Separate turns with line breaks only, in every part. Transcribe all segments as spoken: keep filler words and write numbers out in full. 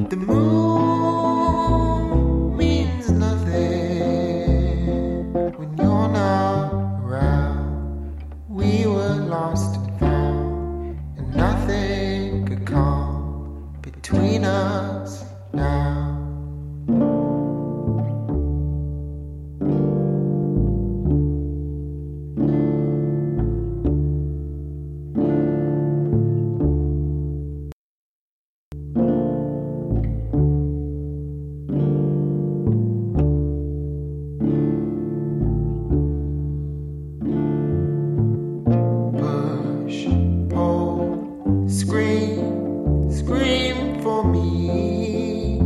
The moon means nothing when you're not around. We were lost and found, and nothing could come between us now. Scream, scream for me.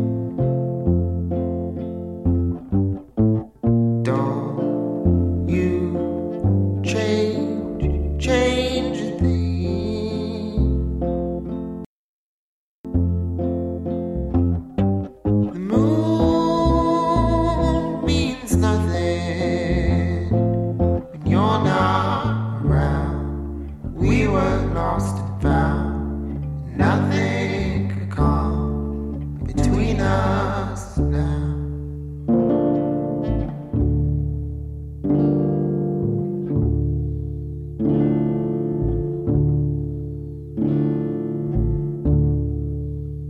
Don't you change, change a thing. The moon means nothing